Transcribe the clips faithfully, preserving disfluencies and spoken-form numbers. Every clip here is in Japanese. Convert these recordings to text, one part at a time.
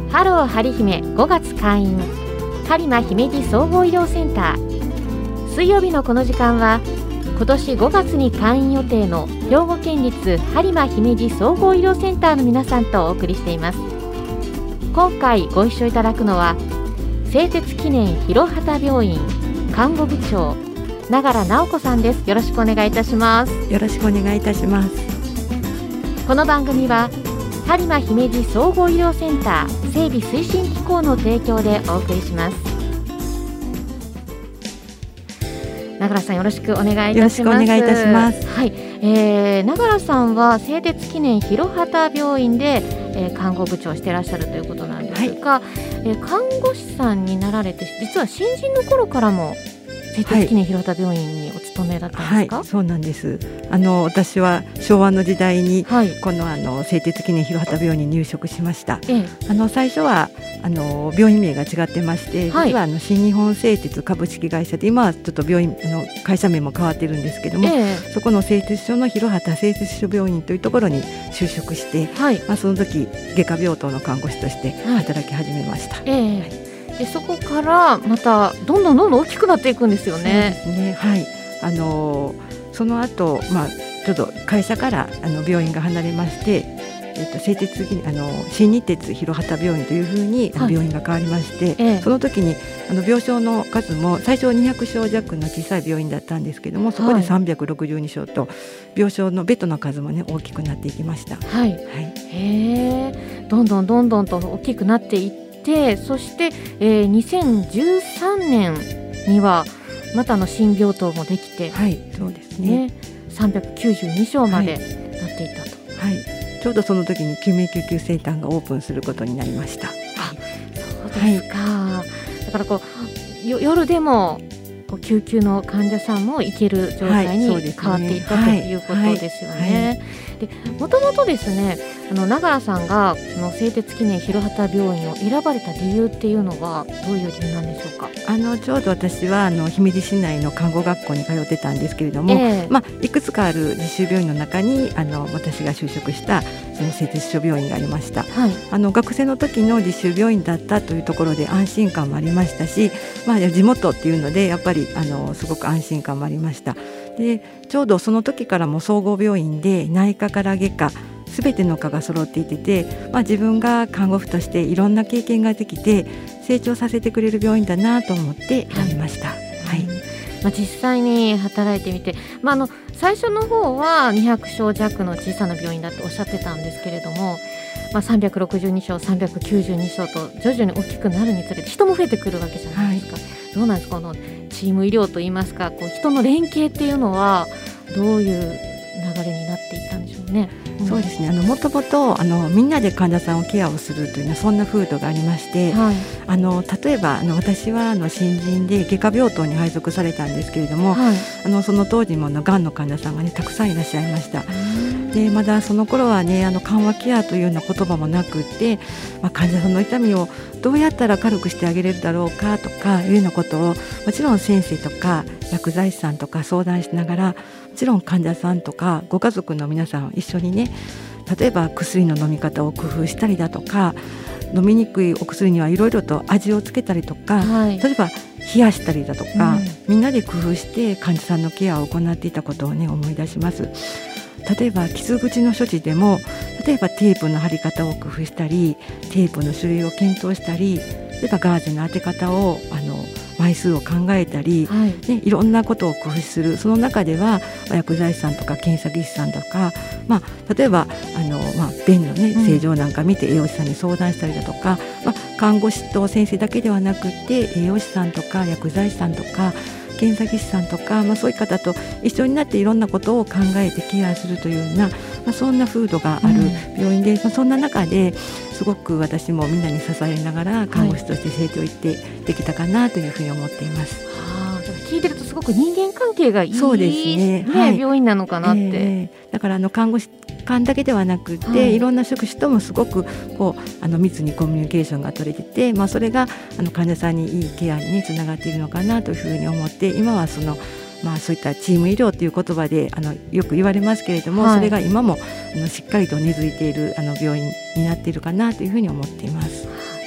ハローはりひめごがつ開院播磨姫路総合医療センター。水曜日のこの時間は今年ごがつに開院予定の兵庫県立播磨姫路総合医療センターの皆さんとお送りしています。今回ご一緒いただくのは製鉄記念広畑病院看護部長永良直子さんです。よろしくお願いいたします。 よろしくお願いいたします。 この番組は播磨姫路総合医療センター整備推進機構の提供でお送りします。永良さん、よろしくお願いいたします。 よろしくお願いいたします。 はい、えー、永良さんは製鉄記念広畑病院で、えー、看護部長をしていらっしゃるということなんですが、はい、えー、看護師さんになられて実は新人の頃からも製鉄記念広畑病院にお勤めだったんですか？ はい、はい、そうなんです。あの私は昭和の時代に、はい、このあの製鉄記念広畑病院に入職しました。ええ、あの最初はあの病院名が違ってまして、はい、実はあの新日本製鉄株式会社で今はちょっと病院あの会社名も変わってるんですけども、ええ、そこの製鉄所の広畑製鉄所病院というところに就職して、はい、まあ、その時外科病棟の看護師として働き始めました。はい、ええ、はい、 でそこからまたどんどんどんどん大きくなっていくんですよね。 そうですね、はい、あのその後、まあ、ちょっと会社からあの病院が離れまして、えっと、製鉄あの新日鉄広畑病院というふうに、はい、病院が変わりまして、ええ、その時にあの病床の数も最初にひゃくしょう弱の小さい病院だったんですけども、そこでさんびゃくろくじゅうにしょうと病床のベッドの数も、ね、大きくなっていきました。はい、はい、 へー、どんどんどんどんと大きくなっていってでそして、えー、にせんじゅうさんねんにはまたの新病棟もできて、 はい、そうですね、 ね、さんびゃくきゅうじゅうにしょうまでなっていたと。 はい、はい、ちょうどその時に救命救急センターがオープンすることになりました。あ、 そうですか。はい、だからこう夜でもこう救急の患者さんも行ける状態に変わっていった、はい、ということですよね。でもともとですね、あの永良さんがその製鉄記念広畑病院を選ばれた理由っていうのはどういう理由なんでしょうか？ あのちょうど私はあの姫路市内の看護学校に通ってたんですけれども、えーまあ、いくつかある実習病院の中にあの私が就職したその製鉄所病院がありました。はい、あの学生の時の実習病院だったというところで安心感もありましたし、まあ、地元っていうのでやっぱりあのすごく安心感もありました。でちょうどその時からも総合病院で内科から外科すべての科が揃っていてて、まあ、自分が看護婦としていろんな経験ができて成長させてくれる病院だなと思って選びました。はいはい、 まあ、実際に働いてみて、まあ、あの最初の方はにひゃくしょう弱の小さな病院だとおっしゃってたんですけれども、まあ、さんびゃくろくじゅうにしょうさんびゃくきゅうじゅうにしょうと徐々に大きくなるにつれて人も増えてくるわけじゃないですか。はい、どうなんですか、このチーム医療といいますか、こう人の連携っていうのはどういう流れになっていったんでしょうね。 うん、そうですね、あのもともとあのみんなで患者さんをケアをするというのはそんな風土がありまして、はい、あの例えばあの私はあの新人で外科病棟に配属されたんですけれども、はい、あのその当時もがんの患者さんが、ね、たくさんいらっしゃいました。でまだその頃はね、あの緩和ケアというような言葉もなくって、まあ、患者さんの痛みをどうやったら軽くしてあげれるだろうかとかいうようなことをもちろん先生とか薬剤師さんとか相談しながら、もちろん患者さんとかご家族の皆さん一緒にね、例えば薬の飲み方を工夫したりだとか、飲みにくいお薬にはいろいろと味をつけたりとか、はい、例えば冷やしたりだとか、うん、みんなで工夫して患者さんのケアを行っていたことをね思い出します。例えば傷口の処置でも、例えばテープの貼り方を工夫したり、テープの種類を検討したり、例えばガーゼの当て方をあの枚数を考えたり、はいね、いろんなことを工夫する。その中では薬剤師さんとか検査技師さんとか、まあ、例えばあの、まあ、便の、ね、正常なんか見て栄養士さんに相談したりだとか、まあ、看護師と先生だけではなくて栄養士さんとか薬剤師さんとか検査技師さんとか、まあ、そういう方と一緒になっていろんなことを考えてケアするというような、まあ、そんな風土がある病院で、うんまあ、そんな中ですごく私もみんなに支えながら看護師として成長してできたかなというふうに思っています。 はい、聞いてるとすごく人間関係がいい、 そうですね、 ね、はい、病院なのかなって、 えー、だからあの看護師間だけではなくて、はい、いろんな職種ともすごくこうあの密にコミュニケーションが取れてて、まあ、それがあの患者さんにいいケアにつながっているのかなというふうに思って、今はそのまあ、そういったチーム医療という言葉であのよく言われますけれども、はい、それが今もあのしっかりと根付いているあの病院になっているかなというふうに思っています。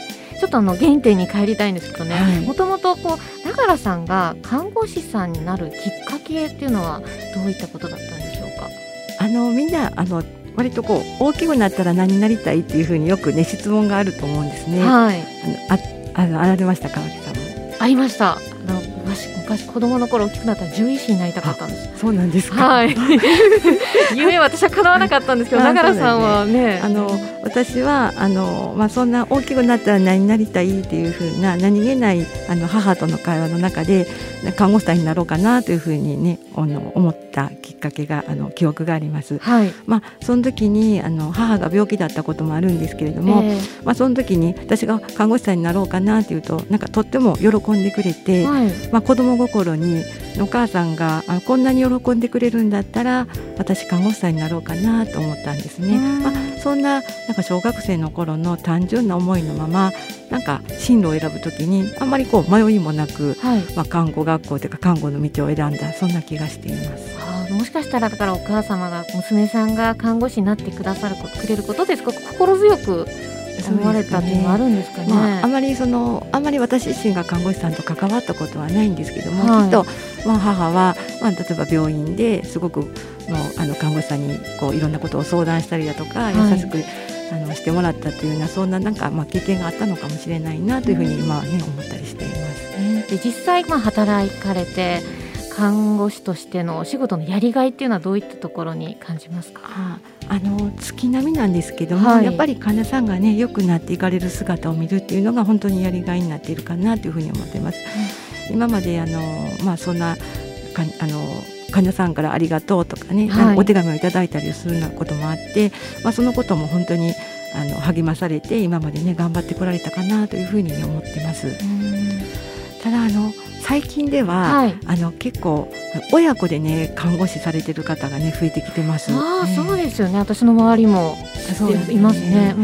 ちょっとあの原点に帰りたいんですけどね、もともとこう永良さんが看護師さんになるきっかけっていうのはどういったことだったんでしょうか。 あのみんなあの割とこう大きくなったら何になりたいっていうふうによくね質問があると思うんですね。 はい、 あのああのあられましたか、川木さんも。 ありました。あの昔昔子供の頃大きくなったら獣医師になりたかったんです。 そうなんですか。 はい夢は私は叶わなかったんですけど、永良さんはね、 あの私はあの、まあ、そんな大きくなったら何になりたいっていうふうな何気ないあの母との会話の中で看護師さんになろうかなというふうにねあの思ったきっかけがあの記憶があります。はい、まあ、その時にあの母が病気だったこともあるんですけれども、えーまあ、その時に私が看護師さんになろうかなっていうとなんかとっても喜んでくれて、はい、まあ、子供心にお母さんがあこんなに喜んでくれるんだったら私看護師さんになろうかなと思ったんですね。まあ、そんな、なんか小学生の頃の単純な思いのままなんか進路を選ぶときにあんまりこう迷いもなく、はい、まあ、看護学校というか看護の道を選んだそんな気がしています。 あ、もしかしたらだからお母様が娘さんが看護師になってくださるくれることですごく心強く思われたというのはあるんですかね。まあ、あまりそのあまり私自身が看護師さんと関わったことはないんですけども、はい、きっと、まあ、母は、まあ、例えば病院ですごくもうあの看護師さんにこういろんなことを相談したりだとか、はい、優しくあのしてもらったというようなそんななんか、まあ、経験があったのかもしれないなというふうに今は、ね、思ったりしています、ね。 で実際、まあ、働かれて看護師としてのお仕事のやりがいっていうのはどういったところに感じますか。 ああの月並みなんですけども、はい、やっぱり患者さんがね良くなっていかれる姿を見るっていうのが本当にやりがいになっているかなというふうに思っています、うん、今まであの、まあ、そんなかあの患者さんからありがとうとかね、はい、お手紙をいただいたりするようなこともあって、まあ、そのことも本当にあの励まされて今までね頑張ってこられたかなというふうに思ってます。うん、ただあの最近では、はい、あの結構親子でね看護師されてる方がね増えてきてます。 あ、ね、そうですよね。私の周りもいますね。うん、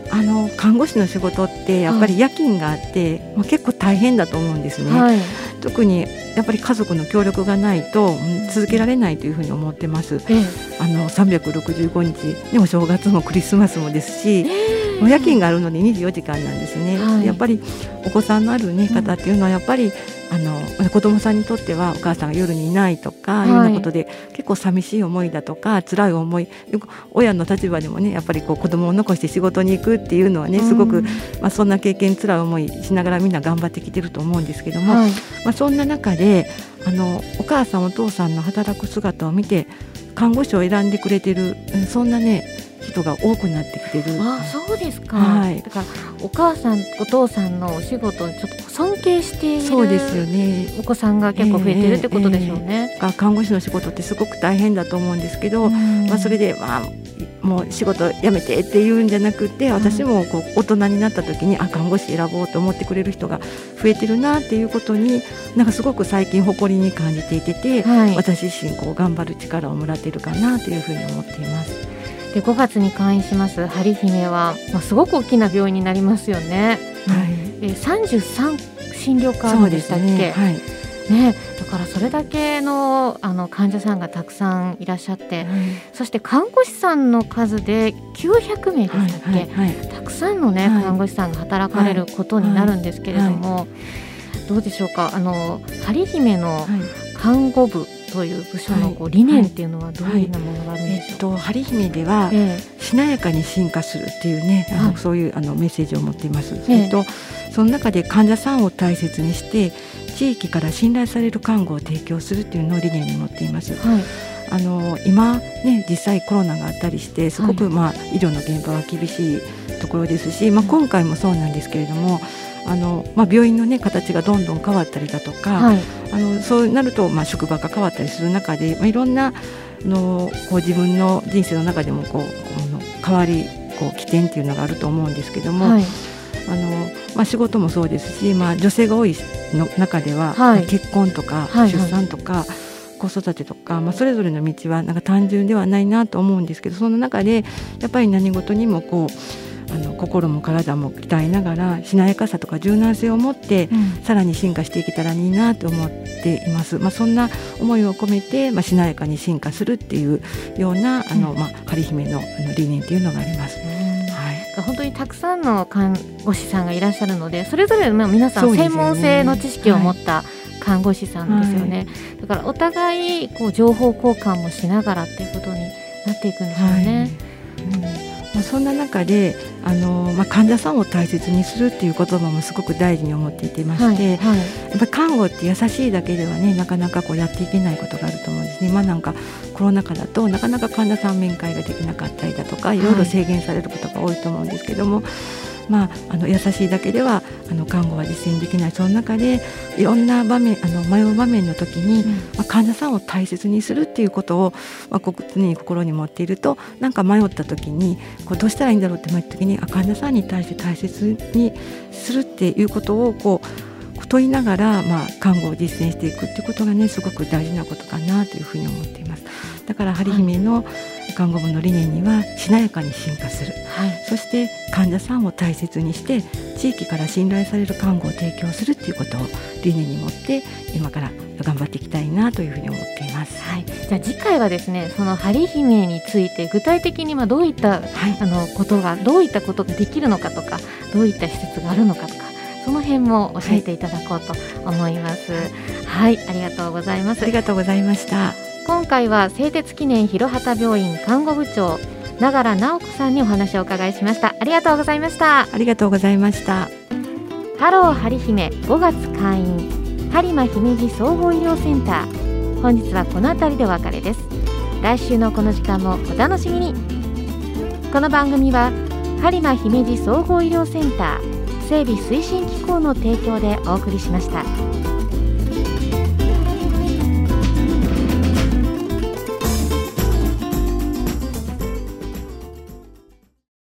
あの看護師の仕事ってやっぱり夜勤があって、はい、まあ、結構大変だと思うんですね。はい、特にやっぱり家族の協力がないと続けられないというふうに思ってます。ええ、あのさんびゃくろくじゅうごにちでお正月もクリスマスもですし、えー、夜勤があるのでにじゅうよじかんなんですね。はい、やっぱりお子さんのある、ね、方っていうのはやっぱり、うん、あの子供さんにとってはお母さんが夜にいないとか、はい、いうようなことで結構寂しい思いだとか辛い思い、よく親の立場でもねやっぱりこう子供を残して仕事に行くっていうのはねすごく、うん、まあ、そんな経験辛い思いしながらみんな頑張ってきてると思うんですけども、はい、まあ、そんな中であのお母さんお父さんの働く姿を見て看護師を選んでくれてる、そんなね人が多くなってきてる。 あ、そうですか。はい、だからお母さんお父さんのお仕事をちょっと尊敬しているそうですよね。 お子さんが結構増えてるってことでしょうね。 えーえー、看護師の仕事ってすごく大変だと思うんですけど、まあ、それで、まあ、もう仕事辞めてっていうんじゃなくて私もこう大人になった時にあ看護師選ぼうと思ってくれる人が増えてるなっていうことになんかすごく最近誇りに感じていてて、はい、私自身こう頑張る力をもらっているかなというふうに思っています。 でごがつに開院しますはりひめは、まあ、すごく大きな病院になりますよね。はい、えさんじゅうさん診療科あるんでしたっけ。そうですね。はいね、だからそれだけ の, あの患者さんがたくさんいらっしゃって、はい、そして看護師さんの数できゅうひゃくめいでしたっけ、はいはいはい、たくさんの、ね、はい、看護師さんが働かれることになるんですけれども、はいはい、どうでしょうか。あのはりひめの看護部という部署のこう理念っていうのはどういうようなものがあるんでしょう。はいはい、えっと、はりひめでは、えー、しなやかに進化するっていうね、あの、はい、そういうあのメッセージを持っています。えー、とその中で患者さんを大切にして地域から信頼される看護を提供するっていうのを理念に持っています。はい、あの今、ね、実際コロナがあったりしてすごく、まあ、医療の現場は厳しいところですし、まあ、今回もそうなんですけれども、あのまあ、病院の、ね、形がどんどん変わったりだとか、はい、あのそうなると、まあ、職場が変わったりする中で、まあ、いろんなのこう自分の人生の中でもこうこの変わりこう起点っていうのがあると思うんですけども、はい、あのまあ、仕事もそうですし、まあ、女性が多いの中では、はい、結婚とか出産とか、はいはい、子育てとか、まあ、それぞれの道はなんか単純ではないなと思うんですけど、その中でやっぱり何事にもこうあの心も体も鍛えながらしなやかさとか柔軟性を持って、うん、さらに進化していけたらいいなと思っています。まあ、そんな思いを込めて、まあ、しなやかに進化するっていうようなあの、まあ、はりひめのあの理念っていうのがあります。うん、はい、 本当にたくさんの看護師さんがいらっしゃるので、それぞれの皆さん専門性の知識を持った看護師さんですよね、はい、だからお互いこう情報交換もしながらっていうことになっていくんですよね、はい、うんまあ、そんな中であの、まあ、患者さんを大切にするっていう言葉もすごく大事に思っていてまして、はいはい、やっぱり看護って優しいだけではねなかなかこうやっていけないことがあると思うんですね。まあ、なんかコロナ禍だとなかなか患者さん面会ができなかったりだとかいろいろ制限されることが多いと思うんですけども、はい、まあ、あの優しいだけではあの看護は実践できない。その中でいろんな場面あの迷う場面の時に、うんまあ、患者さんを大切にするっていうことを、まあ、常に心に持っているとなんか迷った時にこうどうしたらいいんだろうって迷った時にあ患者さんに対して大切にするっていうことをこう問いながら、まあ、看護を実践していくっていうことがねすごく大事なことかなというふうに思っています。だからはりひめの看護部の理念にはしなやかに進化する、はい、そして患者さんを大切にして地域から信頼される看護を提供するということを理念に持って今から頑張っていきたいなというふうに思っています、 はい、じゃあ次回はですねそのはりひめについて具体的にまあどういった、はい、あのことがどういったことができるのかとかどういった施設があるのかとかその辺も教えていただこうと思います。はい、はい、ありがとうございます。 ありがとうございました。 今回は製鉄記念広畑病院看護部長永良直子さんにお話をお伺いしました。ありがとうございました。 ありがとうございました。 ハローはりひめごがつ開院播磨姫路総合医療センター、本日はこの辺りでお別れです。来週のこの時間もお楽しみに。この番組は播磨姫路総合医療センター整備推進機構の提供でお送りしました。